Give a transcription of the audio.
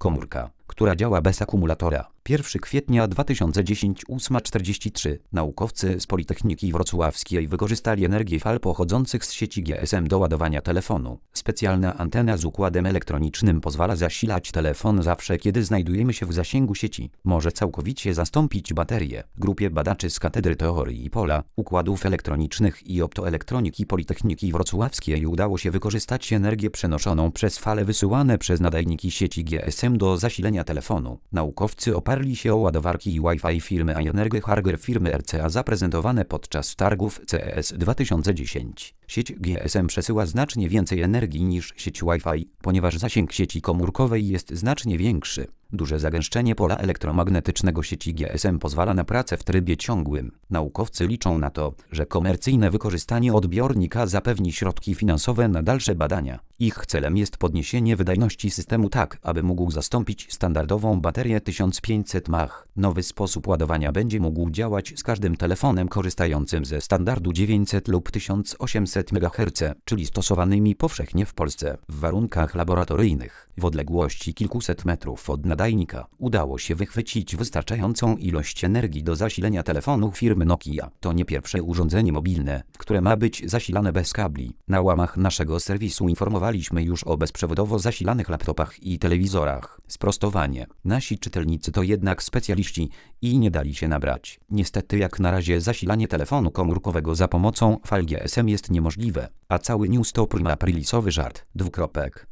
Komórka, która działa bez akumulatora. 1 kwietnia 2010 8:43. Naukowcy z Politechniki Wrocławskiej wykorzystali energię fal pochodzących z sieci GSM do ładowania telefonu. Specjalna antena z układem elektronicznym pozwala zasilać telefon zawsze, kiedy znajdujemy się w zasięgu sieci. Może całkowicie zastąpić baterię. Grupie badaczy z Katedry Teorii Pola, Układów Elektronicznych i Optoelektroniki Politechniki Wrocławskiej udało się wykorzystać energię przenoszoną przez fale wysyłane przez nadajniki sieci GSM do zasilenia telefonu. Naukowcy oparli się o ładowarki Wi-Fi firmy iEnergy Hardware firmy RCA zaprezentowane podczas targów CES 2010. Sieć GSM przesyła znacznie więcej energii niż sieć Wi-Fi, ponieważ zasięg sieci komórkowej jest znacznie większy. Duże zagęszczenie pola elektromagnetycznego sieci GSM pozwala na pracę w trybie ciągłym. Naukowcy liczą na to, że komercyjne wykorzystanie odbiornika zapewni środki finansowe na dalsze badania. Ich celem jest podniesienie wydajności systemu tak, aby mógł zastąpić standardową baterię 1500 mAh. Nowy sposób ładowania będzie mógł działać z każdym telefonem korzystającym ze standardu 900 lub 1800 MHz, czyli stosowanymi powszechnie w Polsce. W warunkach laboratoryjnych, w odległości kilkuset metrów od nadajnika, udało się wychwycić wystarczającą ilość energii do zasilenia telefonu firmy Nokia. To nie pierwsze urządzenie mobilne, które ma być zasilane bez kabli. Na łamach naszego serwisu informowaliśmy już o bezprzewodowo zasilanych laptopach i telewizorach. Sprostowanie. Nasi czytelnicy to jednak specjaliści i nie dali się nabrać. Niestety jak na razie zasilanie telefonu komórkowego za pomocą fal GSM jest niemożliwe, a cały news to prima aprilisowy żart.